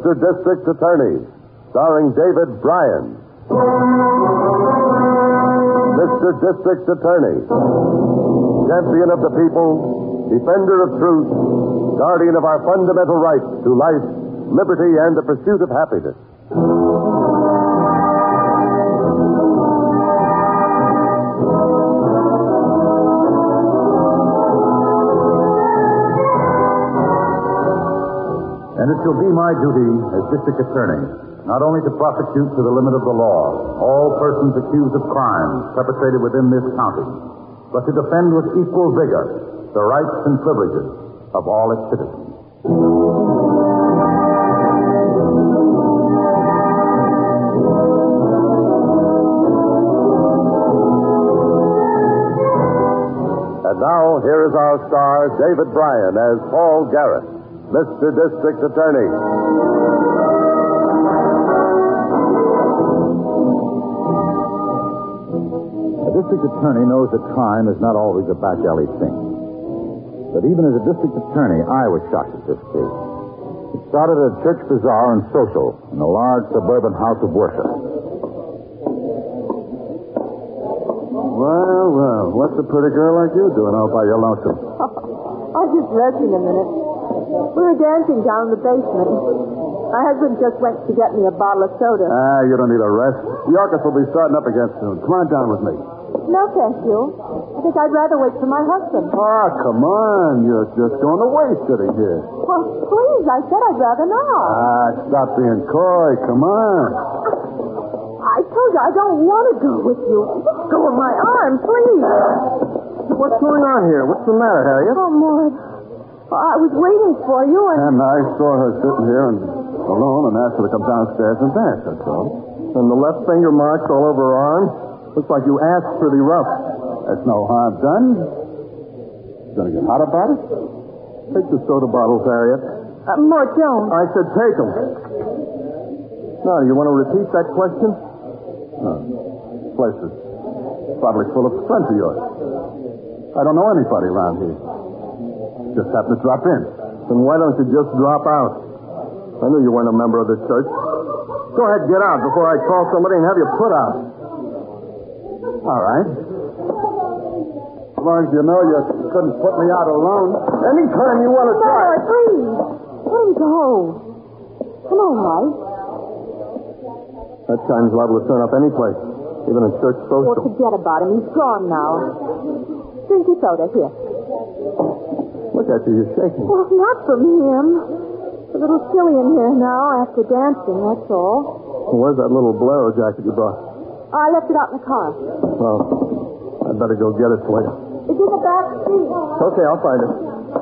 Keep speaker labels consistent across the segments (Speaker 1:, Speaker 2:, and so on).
Speaker 1: Mr. District Attorney, starring David Bryan. Mr. District Attorney, champion of the people, defender of truth, guardian of our fundamental rights to life, liberty, and the pursuit of happiness.
Speaker 2: And it shall be my duty as District Attorney not only to prosecute to the limit of the law all persons accused of crimes perpetrated within this county, but to defend with equal vigor the rights and privileges of all its citizens.
Speaker 1: And now, here is our star, David Bryan, as Paul Garrett, Mr. District Attorney.
Speaker 2: A district attorney knows that crime is not always a back alley thing. But even as a district attorney, I was shocked at this case. It started at a church bazaar and social in a large suburban house of worship.
Speaker 1: Well, what's a pretty girl like you doing out by your lonesome?
Speaker 3: I was just resting a minute. We were dancing down in the basement. My husband just went to get me a bottle of soda.
Speaker 1: You don't need a rest. The orchestra will be starting up again soon. Come on down with me.
Speaker 3: No, thank you. I think I'd rather wait for my husband.
Speaker 1: Oh, come on. You're just going to waste sitting here.
Speaker 3: Well, please, I said I'd rather not.
Speaker 1: Stop being coy. Come on.
Speaker 3: I told you I don't want to go with you. Let go of my arm, please.
Speaker 1: What's going on here? What's the matter, Harriet?
Speaker 3: Oh, Maude. I was waiting for you
Speaker 1: And I saw her sitting here and alone and asked her to come downstairs and dance, that's all. And the left finger marks all over her arm. Looks like you asked pretty rough. That's no harm done. You gonna get hot about it? Take the soda bottles, Harriet.
Speaker 3: Mort Jones.
Speaker 1: I said take them. Now, you want to repeat that question? No. This place is probably full of friends of yours. I don't know anybody around here. Just happened to drop in. Then why don't you just drop out? I knew you weren't a member of this church. Go ahead, get out before I call somebody and have you put out. All right. As long as you know you couldn't put me out alone. Anytime you want to try.
Speaker 3: No, please. Let him go. Come on, Mike.
Speaker 1: That kind's liable to turn up any place, even in church social.
Speaker 3: Well, forget about him. He's gone now. Drink your soda. Here.
Speaker 1: Look at you, you're shaking.
Speaker 3: Well, not from him. A little silly in here now after dancing, that's all.
Speaker 1: Well, where's that little bolero jacket you brought?
Speaker 3: I left it out in the car.
Speaker 1: Well, I'd better go get it for you.
Speaker 3: It's in the back seat.
Speaker 1: Okay, I'll find it.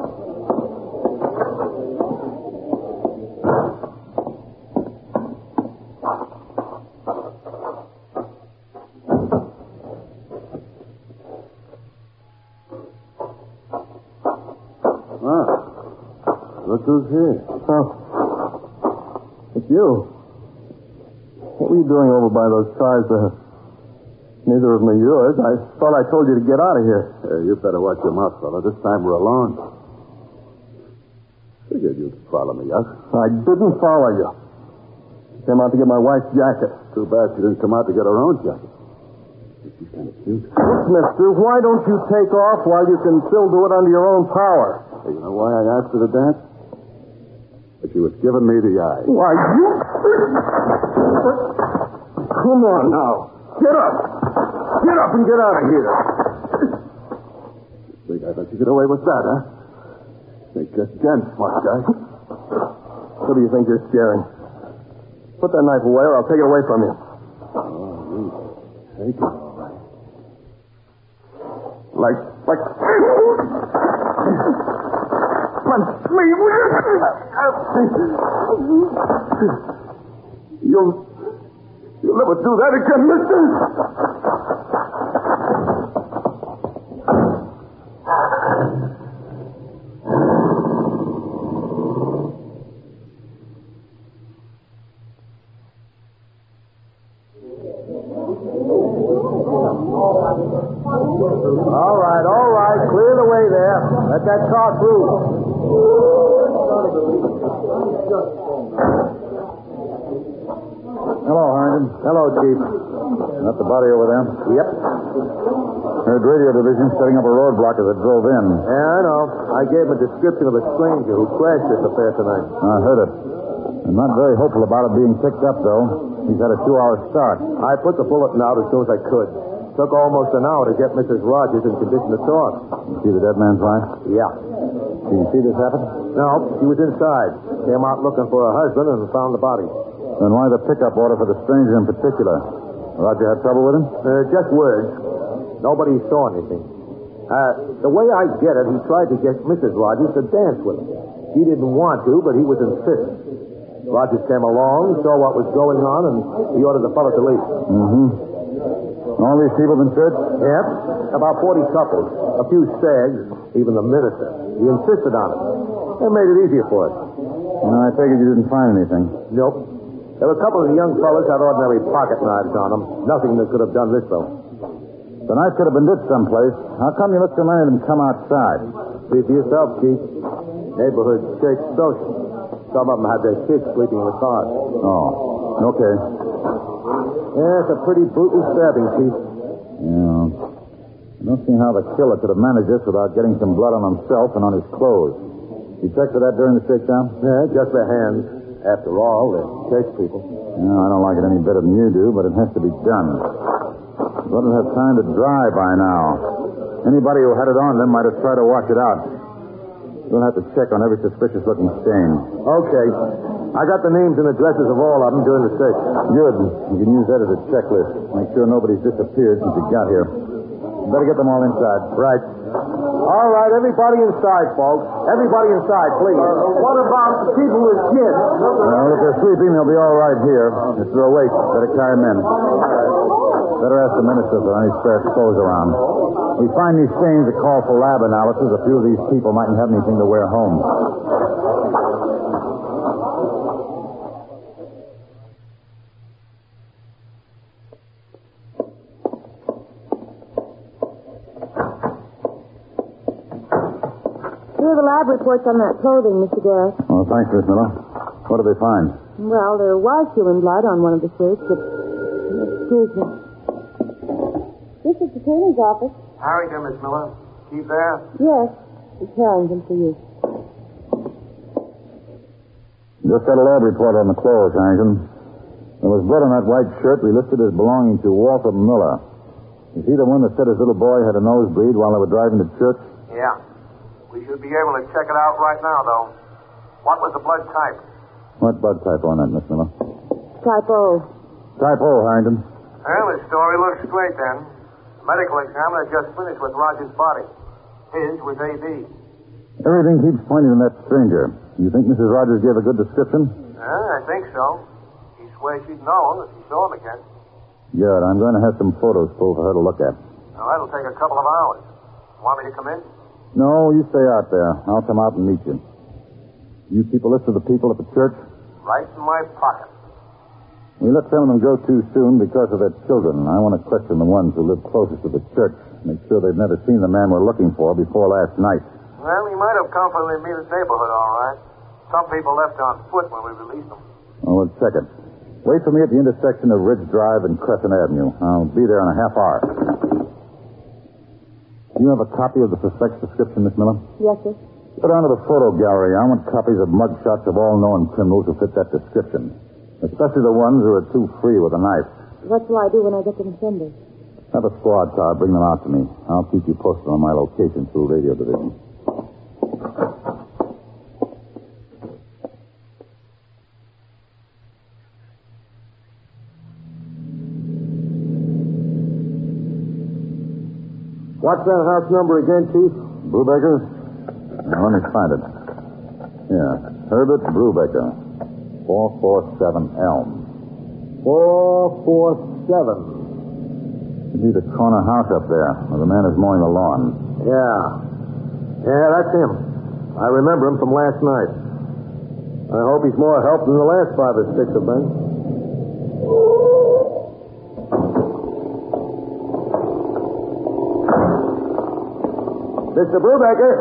Speaker 1: Look who's here. Oh. It's you. What were you doing over by those cars there? Neither of them are yours. I thought I told you to get out of here. You better watch your mouth, fella. This time we're alone. Figured you'd follow me, yes? I didn't follow you. Came out to get my wife's jacket. Too bad she didn't come out to get her own jacket. She's kind of cute. Look, mister, why don't you take off while you can still do it under your own power? Hey, you know why I asked her to dance? But she was giving me the eye. Why, you... Come on now. Get up. Get up and get out of here. Think I let you get away with that, huh? Think again, smart guy. Who do you think you're scaring? Put that knife away or I'll take it away from you. Oh, you take it all right. Like... Punch me, will you? You'll never do that again, mister. All right. Clear the way there. Let that car through.
Speaker 4: Hello, Chief.
Speaker 2: That the body over there?
Speaker 4: Yep.
Speaker 2: Heard radio division setting up a roadblock as it drove in.
Speaker 4: Yeah, I know. I gave him a description of a stranger who crashed this affair tonight.
Speaker 2: I heard it. I'm not very hopeful about it being picked up, though. He's had a 2-hour start.
Speaker 4: I put the bulletin out as soon as I could. Took almost an hour to get Mrs. Rogers in condition to talk.
Speaker 2: You see the dead man's wife?
Speaker 4: Yeah.
Speaker 2: Did you see this happen?
Speaker 4: No, she was inside. Came out looking for her husband and found the body.
Speaker 2: Then why the pickup order for the stranger in particular? Roger had trouble with him?
Speaker 4: Just words. Nobody saw anything. The way I get it, he tried to get Mrs. Rogers to dance with him. She didn't want to, but he was insistent. Rogers came along, saw what was going on, and he ordered the fellow to leave.
Speaker 2: Mm-hmm. All these people been searched?
Speaker 4: Yep. About 40 couples. A few stags, even the minister. He insisted on it. They made it easier for us.
Speaker 2: I figured you didn't find anything.
Speaker 4: Nope. There were a couple of the young fellas had ordinary pocket knives on them. Nothing that could have done this, though.
Speaker 2: The knife could have been lit someplace. How come you let so many of them come outside?
Speaker 4: See for yourself, Chief. Neighborhood church social. Some of them had their kids sleeping in the cars.
Speaker 2: Oh, okay.
Speaker 4: Yeah, it's a pretty brutal stabbing, Chief.
Speaker 2: Yeah. I don't see how the killer could have managed this without getting some blood on himself and on his clothes. You checked for that during the shakedown?
Speaker 4: Yeah, just their hands. After all, they're church people.
Speaker 2: Yeah, I don't like it any better than you do, but it has to be done. But it'll have time to dry by now. Anybody who had it on them might have tried to wash it out. We'll have to check on every suspicious-looking stain.
Speaker 4: Okay. I got the names and addresses of all of them during the search.
Speaker 2: Good. You can use that as a checklist. Make sure nobody's disappeared since you got here. You better get them all inside.
Speaker 4: Right. All right, everybody inside, folks. Everybody inside, please. What about the people with kids?
Speaker 2: Well, if they're sleeping, they'll be all right here. If they're awake, better carry them in. Better ask the minister if there are any spare clothes around. We find these stains that call for lab analysis. A few of these people mightn't have anything to wear home.
Speaker 3: Here are the lab reports on that clothing, Mr. Garrett.
Speaker 2: Oh, thanks, Miss Miller. What did they find?
Speaker 3: Well, there was human blood on one of the shirts, but... Excuse me. This is the attorney's office.
Speaker 4: Harrington, Miss Miller. Keep there?
Speaker 3: Yes. It's Harrington for you.
Speaker 2: Just got a lab report on the clothes, Harrington. There was blood on that white shirt we listed as belonging to Walter Miller. Is he the one that said his little boy had a nosebleed while they were driving to church?
Speaker 5: Yeah. We should be able to check it out right now, though. What was the blood type?
Speaker 2: What blood type on that, Miss Miller?
Speaker 3: Type O.
Speaker 2: Type O, Harrington.
Speaker 5: Well, the story looks straight, then. The medical examiner just finished with Roger's body. His was A.B.
Speaker 2: Everything keeps pointing to that stranger. You think Mrs. Rogers gave a good description?
Speaker 5: I think so. He swears she'd know him if she saw him again.
Speaker 2: Good. I'm going to have some photos pulled for her to look at.
Speaker 5: Now, that'll take a couple of hours. Want me to come in?
Speaker 2: No, you stay out there. I'll come out and meet you. You keep a list of the people at the church?
Speaker 5: Right in my pocket.
Speaker 2: We let some of them go too soon because of their children. I want to question the ones who live closest to the church. Make sure they've never seen the man we're looking for before last night.
Speaker 5: Well, he might have come from the immediate neighborhood, all right. Some people left on foot when we released them.
Speaker 2: Oh, we'll check it. Wait for me at the intersection of Ridge Drive and Crescent Avenue. I'll be there in a half hour. Do you have a copy of the suspect's description, Miss Miller?
Speaker 3: Yes, sir.
Speaker 2: Go down to the photo gallery. I want copies of mugshots of all known criminals who fit that description. Especially the ones who are too free with a knife.
Speaker 3: What shall I do when I get to the sender?
Speaker 2: Have a squad car bring them out to me. I'll keep you posted on my location through radio division.
Speaker 4: What's that house number again, Chief?
Speaker 2: Brubaker? Now, let me find it. Yeah, Herbert Brubaker. 447 Elm.
Speaker 4: 447.
Speaker 2: You see the corner house up there where the man is mowing the lawn.
Speaker 4: Yeah, that's him. I remember him from last night. I hope he's more help than the last 5 or 6 have been. Mr. Brubaker.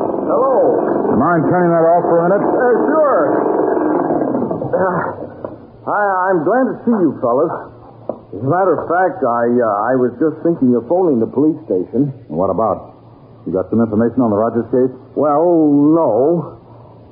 Speaker 4: Hello.
Speaker 2: Mind turning that off for a minute?
Speaker 4: Sure.
Speaker 6: I'm glad to see you, fellas. As a matter of fact, I was just thinking of phoning the police station.
Speaker 2: What about? You got some information on the Rogers case?
Speaker 6: Well, no.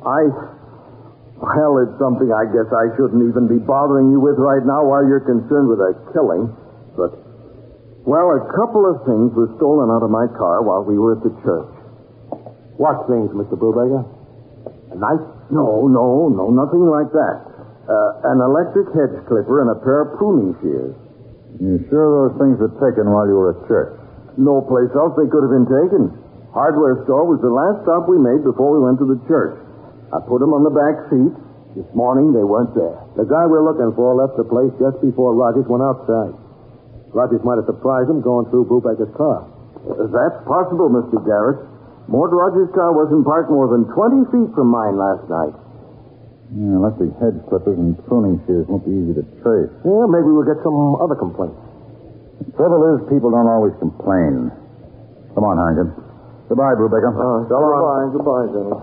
Speaker 6: Well, it's something I guess I shouldn't even be bothering you with right now while you're concerned with a killing. But, well, a couple of things were stolen out of my car while we were at the church.
Speaker 4: What things, Mr. Brubaker? A knife?
Speaker 6: No, nothing like that. An electric hedge clipper and a pair of pruning shears.
Speaker 2: You sure those things were taken while you were at church?
Speaker 6: No place else they could have been taken. Hardware store was the last stop we made before we went to the church. I put them on the back seat. This morning, they weren't there.
Speaker 4: The guy we're looking for left the place just before Rogers went outside. Rogers might have surprised him going through Brubaker's car.
Speaker 6: That's possible, Mr. Garrett. Mort Rogers' car wasn't parked more than 20 feet from mine last night.
Speaker 2: Yeah, electric hedge clippers and pruning shears won't be easy to trace.
Speaker 4: Yeah, maybe we'll get some other complaints.
Speaker 2: The trouble is, people don't always complain. Come on, Harrington. Goodbye, Brubaker.
Speaker 6: So long. Goodbye, Jimmy.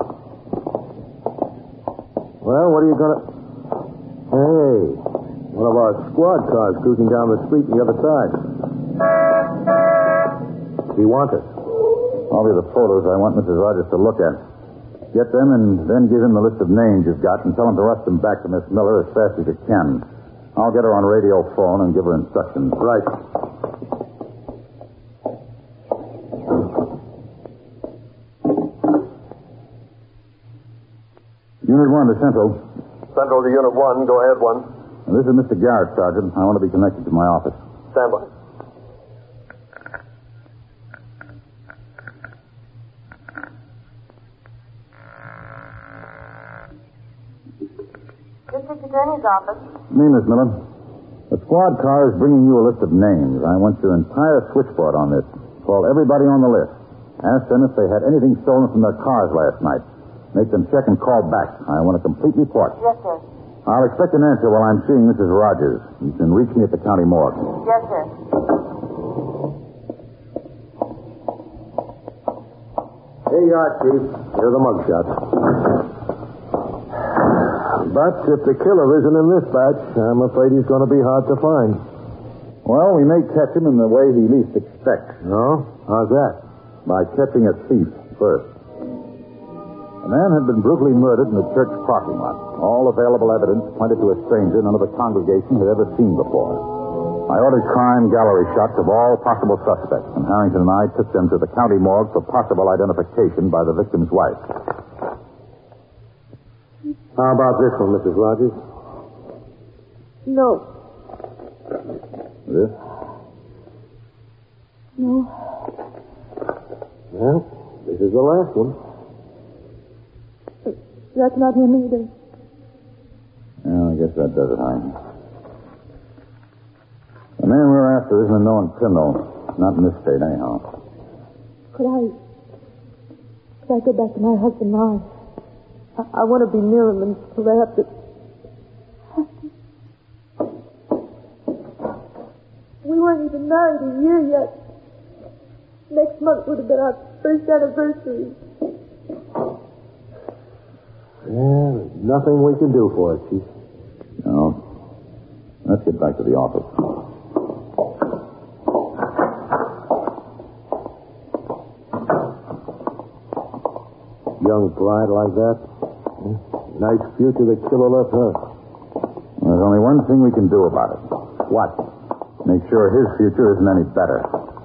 Speaker 4: Well, what are you gonna... Hey, one of our squad cars cruising down the street on the other side. He wants us.
Speaker 2: I'll be the photos I want Mrs. Rogers to look at. Get them and then give him the list of names you've got and tell him to rush them back to Miss Miller as fast as you can. I'll get her on radio phone and give her instructions.
Speaker 4: Right.
Speaker 2: Unit 1 to Central.
Speaker 1: Central to Unit 1. Go ahead, 1.
Speaker 2: This is Mr. Garrett, Sergeant. I want to be connected to my office.
Speaker 1: Stand by.
Speaker 3: District Attorney's Office.
Speaker 2: Me, Miss Miller. The squad car is bringing you a list of names. I want your entire switchboard on this. Call everybody on the list. Ask them if they had anything stolen from their cars last night. Make them check and call back. I want a complete report.
Speaker 3: Yes, sir.
Speaker 2: I'll expect an answer while I'm seeing Mrs. Rogers. You can reach me at the county morgue.
Speaker 3: Yes, sir.
Speaker 4: Here you are, Chief. Here are the mugshots. But if the killer isn't in this batch, I'm afraid he's going to be hard to find.
Speaker 2: Well, we may catch him in the way he least expects.
Speaker 4: No? How's that?
Speaker 2: By catching a thief first. A man had been brutally murdered in the church parking lot. All available evidence pointed to a stranger none of the congregation had ever seen before. I ordered crime gallery shots of all possible suspects, and Harrington and I took them to the county morgue for possible identification by the victim's wife.
Speaker 4: How about this one, Mrs. Rogers?
Speaker 3: No.
Speaker 2: This?
Speaker 3: No.
Speaker 4: Well, this is the last one.
Speaker 3: That's not him either.
Speaker 2: Yeah, I guess that does it, Harrington. The man we're after isn't a known criminal. Not in this state, anyhow.
Speaker 3: Could I go back to my husband now? I want to be near him until they have to... We weren't even married a year yet. Next month would have been our first anniversary.
Speaker 4: Yeah, there's nothing we can do for it, Chief.
Speaker 2: No. Let's get back to the office.
Speaker 4: Young bride like that. Nice future the killer left her.
Speaker 2: There's only one thing we can do about it.
Speaker 4: What?
Speaker 2: Make sure his future isn't any better.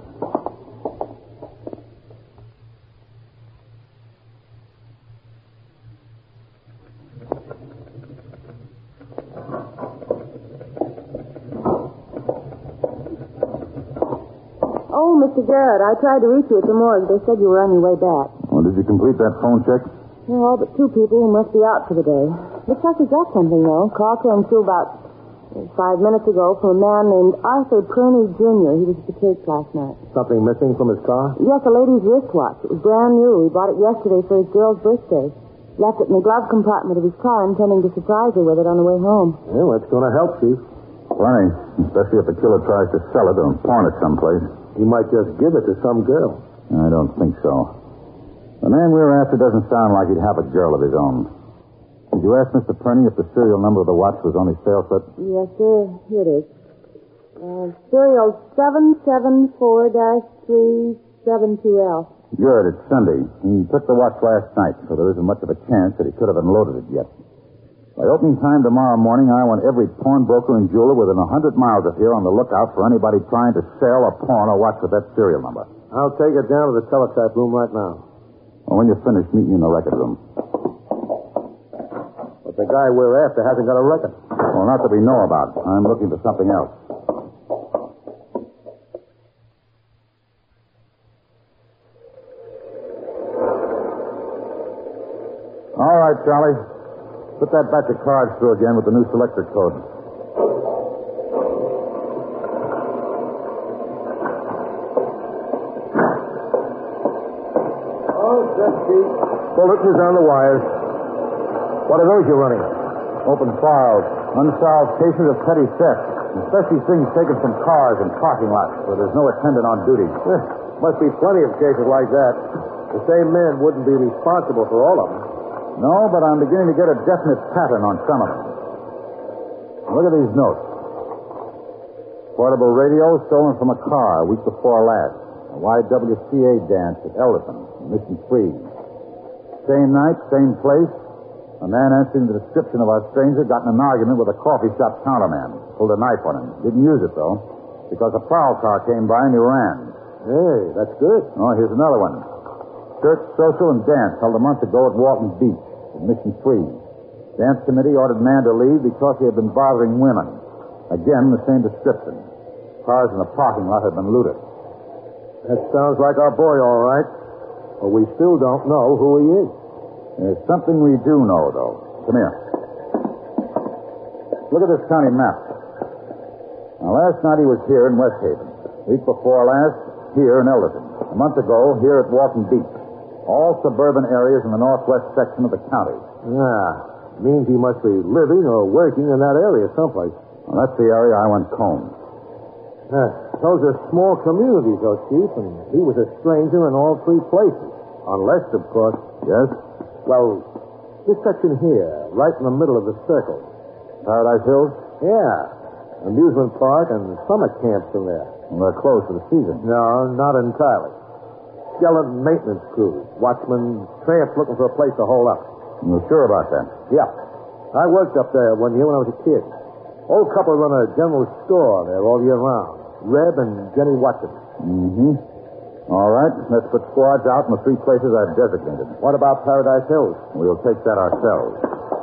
Speaker 3: Oh, Mr. Garrett, I tried to reach you at the morgue. They said you were on your way back.
Speaker 2: Well, did you complete that phone check?
Speaker 3: Yeah, all but two people who must be out for the day. Looks like we got something, though. Call came through about 5 minutes ago from a man named Arthur Purney Jr. He was at the church last night.
Speaker 4: Something missing from his car?
Speaker 3: Yes, a lady's wristwatch. It was brand new. He bought it yesterday for his girl's birthday. Left it in the glove compartment of his car, intending to surprise her with it on the way home.
Speaker 4: Well, that's going to help, Chief.
Speaker 2: Plenty. Especially if the killer tries to sell it or pawn it someplace.
Speaker 4: He might just give it to some girl.
Speaker 2: I don't think so. The man we're after doesn't sound like he'd have a girl of his own. Did you ask Mr. Perney if the serial number of the watch was on his sale slip?
Speaker 3: Yes, sir. Here it is. Serial 774-372L.
Speaker 2: Good. It's Sunday. He took the watch last night, so there isn't much of a chance that he could have unloaded it yet. By opening time tomorrow morning, I want every pawnbroker and jeweler within 100 miles of here on the lookout for anybody trying to sell or pawn a watch with that serial number.
Speaker 4: I'll take it down to the teletype room right now.
Speaker 2: Well, when you're finished, meet me in the record room.
Speaker 4: But the guy we're after hasn't got a record.
Speaker 2: Well, not that we know about. I'm looking for something else. All right, Charlie. Put that batch of cards through again with the new selector code.
Speaker 4: Oh, that's Chief. Bulletins on the wires. What are those you're running?
Speaker 2: Open files. Unsolved cases of petty theft. Especially things taken from cars and parking lots where there's no attendant on duty.
Speaker 4: Must be plenty of cases like that. The same man wouldn't be responsible for all of them.
Speaker 2: No, but I'm beginning to get a definite pattern on some of them. Look at these notes. Portable radio stolen from a car a week before last. A YWCA dance at Elderton, Mission Free. Same night, same place. A man answering the description of our stranger got in an argument with a coffee shop counterman. Pulled a knife on him. Didn't use it, though, because a prowl car came by and he ran.
Speaker 4: Hey, that's good.
Speaker 2: Oh, here's another one. Church, social, and dance held a month ago at Walton Beach, at Mission Free. Dance committee ordered man to leave because he had been bothering women. Again, the same description. Cars in the parking lot had been looted.
Speaker 4: That sounds like our boy, all right. But we still don't know who he is.
Speaker 2: There's something we do know, though. Come here. Look at this county map. Now, last night he was here in West Haven. Week before last, here in Elderton. A month ago, here at Walton Beach. All suburban areas in the northwest section of the county.
Speaker 4: Means he must be living or working in that area someplace.
Speaker 2: Well, that's the area I want combed.
Speaker 4: Those are small communities, though, Chief, and he was a stranger in all three places. Unless, of course...
Speaker 2: Yes?
Speaker 4: Well, this section here, right in the middle of the circle.
Speaker 2: Paradise Hills?
Speaker 4: Yeah. Amusement park and summer camps in there.
Speaker 2: Well, they're closed for the season.
Speaker 4: No, not entirely. Skeleton maintenance crews, watchmen, tramps looking for a place to hole up.
Speaker 2: You're sure about that?
Speaker 4: Yeah. I worked up there one year when I was a kid. Old couple run a general store there all year round. Reb and Jenny Watkins.
Speaker 2: Mm-hmm. All right. Let's put squads out in the three places I've designated.
Speaker 4: What about Paradise Hills?
Speaker 2: We'll take that ourselves.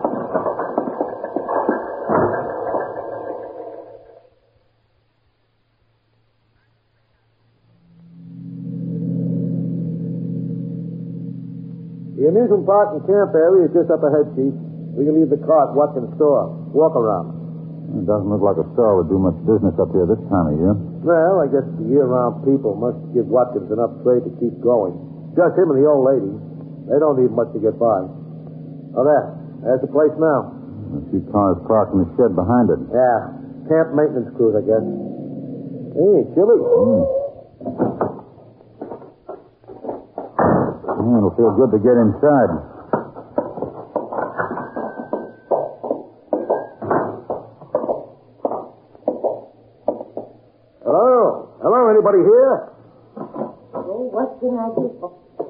Speaker 4: The amusement park and camp area is just up ahead, Chief. We can leave the car at Watkins' store. Walk around.
Speaker 2: It doesn't look like a store would do much business up here this time of year.
Speaker 4: Well, I guess the year-round people must give Watkins enough trade to keep going. Just him and the old lady. They don't need much to get by. Oh, there's the place now.
Speaker 2: A few cars parked in the shed behind it.
Speaker 4: Yeah, camp maintenance crews, I guess. Hey, chilly.
Speaker 2: It'll feel good to get inside.
Speaker 4: Hello, anybody here?
Speaker 3: Oh, what can I do for?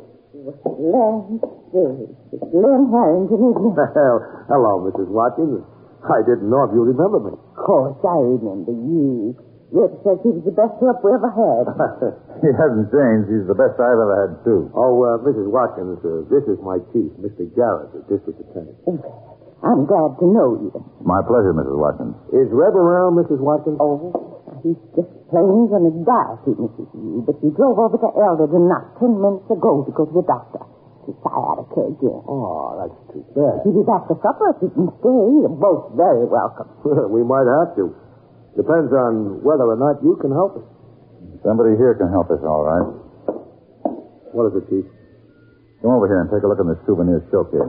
Speaker 3: It's Len Harrington, isn't it?
Speaker 4: Hello, Mrs. Watkins. I didn't know if you remember me.
Speaker 3: Of course, I remember you. Rip says he was the best help we ever had.
Speaker 2: He hasn't changed. He's the best I've ever had, too.
Speaker 4: Oh, Mrs. Watkins, this is my chief, Mr. Garrett, the district attorney.
Speaker 3: I'm glad to know you.
Speaker 2: My pleasure, Mrs. Watkins.
Speaker 4: Is Reb around, Mrs. Watkins?
Speaker 3: Oh, he's just plain going to die, Mrs. But he drove over to Elderton not 10 minutes ago to go to the doctor. He's sciatica again.
Speaker 4: Oh, that's too bad.
Speaker 3: He'll be back for supper if he can stay. You're both very welcome.
Speaker 4: We might have to. Depends on whether or not you can help us.
Speaker 2: Somebody here can help us, all right.
Speaker 4: What is it, Chief?
Speaker 2: Come over here and take a look in the souvenir showcase.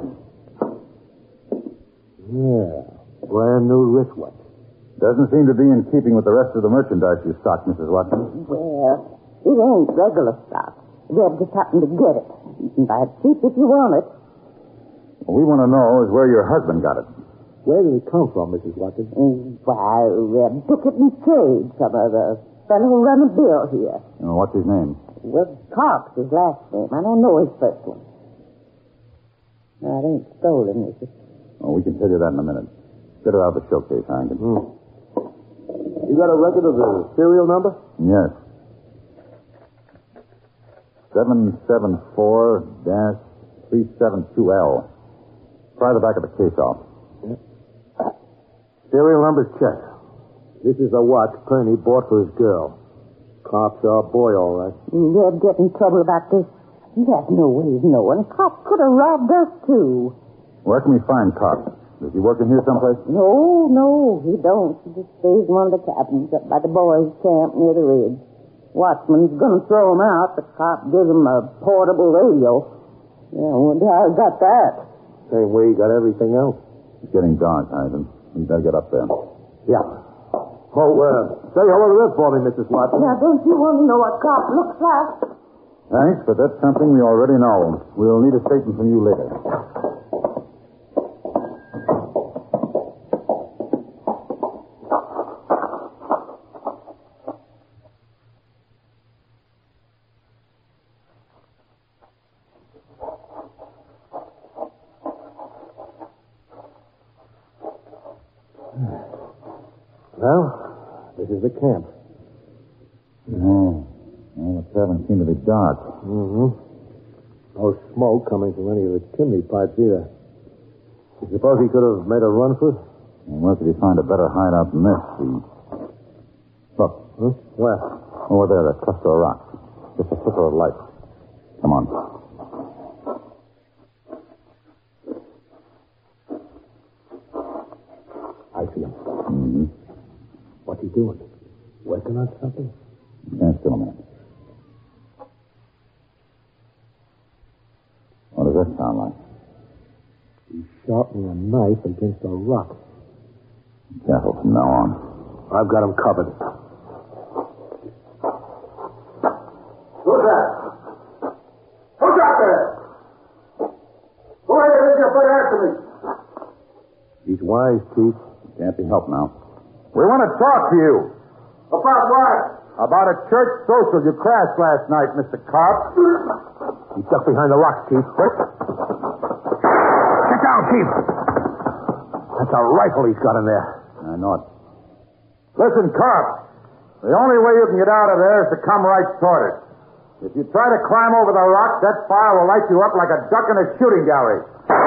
Speaker 4: Yeah, brand new wristwatch.
Speaker 2: Doesn't seem to be in keeping with the rest of the merchandise you stocked, Mrs. Watkins.
Speaker 3: Well, it ain't regular stuff. Reb just happened to get it. You can buy it cheap if you want it.
Speaker 2: What we want to know is where your husband got it.
Speaker 4: Where did it come from, Mrs. Watson?
Speaker 3: Why, took it in trade from a fellow who run a bill here.
Speaker 2: What's his name?
Speaker 3: Well, Cox, his last name. I don't know his first one. No, it ain't stolen, is it?
Speaker 2: Oh, we can tell you that in a minute. Get it out of the showcase, Harrington.
Speaker 4: You got a record of the serial number?
Speaker 2: Yes. 774-372L. Try the back of the case off.
Speaker 4: Serial number's checked. This is a watch Perney bought for his girl. Cops our boy, all right.
Speaker 3: They'll get in trouble about this. There's no way of knowing. Cops could have robbed us, too.
Speaker 2: Where can we find Cox? Does he work in here someplace?
Speaker 3: No, he don't. He just stays in one of the cabins up by the boys' camp near the ridge. Watchman's gonna throw him out. The cop gives him a portable radio. Yeah, I wonder how he got that.
Speaker 4: Same way he got everything else.
Speaker 2: It's getting dark, Harrington. We better get up there.
Speaker 4: Yeah. Oh, say hello to this for me, Mrs. Watson.
Speaker 3: Now, don't you want to know what cop looks like?
Speaker 2: Thanks, but that's something we already know. We'll need a statement from you later.
Speaker 4: Well, this is the camp.
Speaker 2: Oh, well, it's having seemed to be dark.
Speaker 4: Mm-hmm. No smoke coming from any of the chimney pipes either. You suppose he could have made a run for it?
Speaker 2: And where could he find a better hideout than this? Look.
Speaker 4: Huh? Where?
Speaker 2: Over there, that cluster of rocks. Just a flicker of light. Come on.
Speaker 4: I see him.
Speaker 2: Mm-hmm.
Speaker 4: What's he doing? Working on something?
Speaker 2: Stand still a minute. What does that sound like?
Speaker 4: He's sharpening a knife against a rock.
Speaker 2: Careful from now on.
Speaker 4: I've got him covered.
Speaker 1: Who's that? Who's out there? Who are you that you're afraid to answer me?
Speaker 4: He's wise, Chief.
Speaker 2: Can't be helped now. We want to talk to you.
Speaker 1: About what?
Speaker 2: About a church social you crashed last night, Mr. Cobb.
Speaker 4: He ducked behind the rocks, Chief. Quick. Get down, Chief. That's a rifle he's got in there.
Speaker 2: I know it. Listen, Cobb. The only way you can get out of there is to come right toward it. If you try to climb over the rock, that fire will light you up like a duck in a shooting gallery.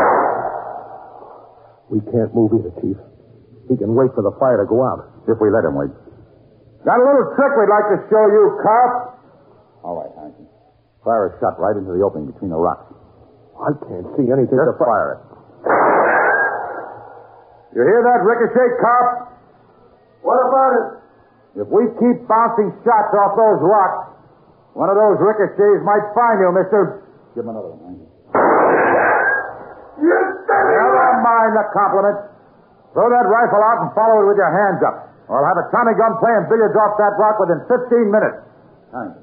Speaker 4: We can't move either, Chief. He can wait for the fire to go out.
Speaker 2: If we let him wait. Got a little trick we'd like to show you, Cobb. All right, Harrington. Fire a shot right into the opening between the rocks.
Speaker 4: I can't see anything.
Speaker 2: Just fire it. You hear that ricochet, Cobb?
Speaker 1: What about it?
Speaker 2: If we keep bouncing shots off those rocks, one of those ricochets might find you, mister. Give him another one, Harrington. Never mind the compliment. Throw that rifle out and follow it with your hands up. Or I'll have a Tommy gun playing billiards off that rock within 15 minutes. Harrington.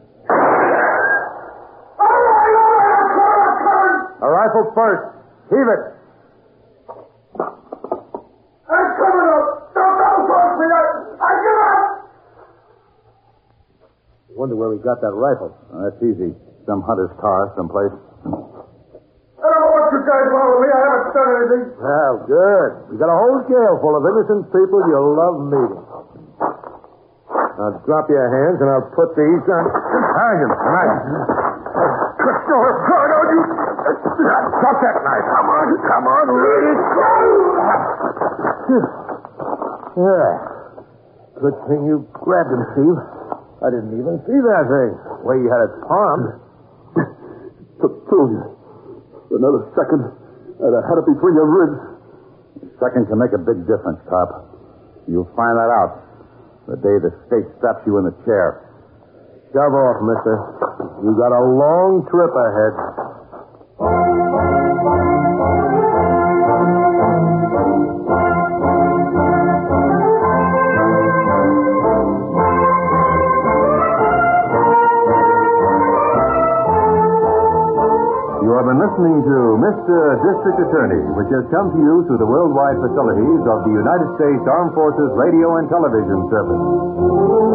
Speaker 1: All right, I'm coming.
Speaker 2: A rifle first. Heave it.
Speaker 1: I'm coming up. Don't force me. I give up.
Speaker 4: Wonder where he got that rifle.
Speaker 2: That's easy. Some hunter's car someplace.
Speaker 1: I don't know what you guys want with me. I haven't done anything.
Speaker 4: Well, good. We got a whole jail full of innocent people you'll love meeting. Now drop your hands and I'll put these on.
Speaker 2: Harrington, knife.
Speaker 1: Don't you.
Speaker 2: Drop that knife.
Speaker 1: Come on, let it go.
Speaker 4: Yeah. Good thing you grabbed him, Steve. I didn't even see that thing. The way you had it palmed.
Speaker 1: Took two. Another second, and I had it between your ribs.
Speaker 2: A second can make a big difference, Cop. You'll find that out the day the state straps you in the chair.
Speaker 4: Shove off, mister. You got a long trip ahead.
Speaker 6: You have been listening to Mystery
Speaker 7: District Attorney, which has come to you through the worldwide facilities of the United States Armed Forces Radio and Television Service.